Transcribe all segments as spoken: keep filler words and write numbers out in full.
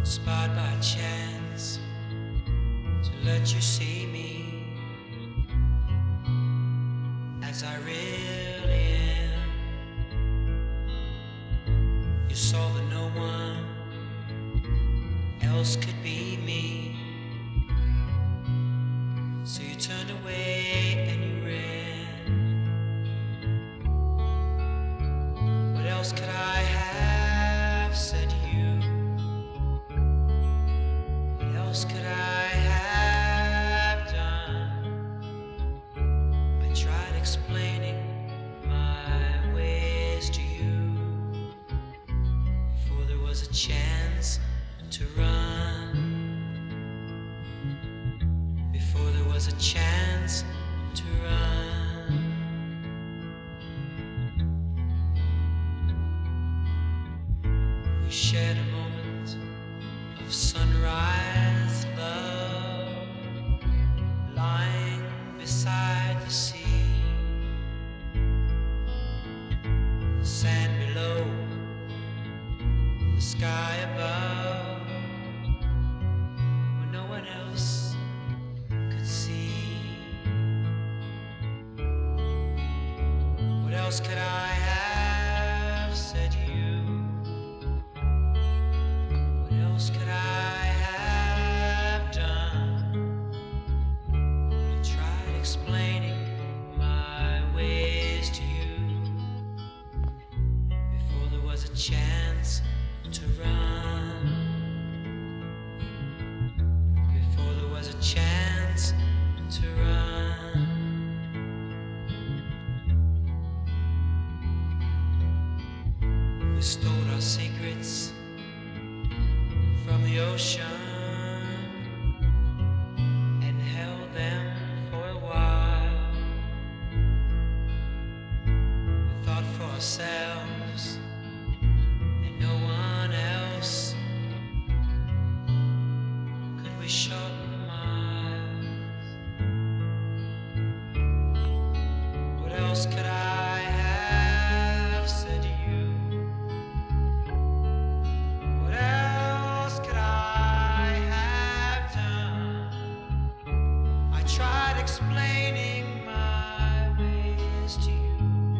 spot by chance to let you see me as I really am. You saw that no one else could be me, so you turned away and you ran. What else could I have said to you? What else could I have done? I tried explaining my ways to you before there was a chance to run, before there was a chance to run. We shared a moment of sunrise love, lying beside the sea, the sand below, the sky above, where no one else could see. What else could I have said to you? What else could I have done? I tried explaining my ways to you before there was a chance to run, before there was a chance to run. We stole our secrets from the ocean and held them for a while. We thought for ourselves and no one else. Could we shorten the miles? What else could I have said to you? What else could I have done? I tried explaining my ways to you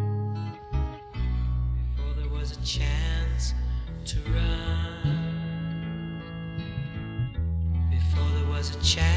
before there was a chance to run, before there was a chance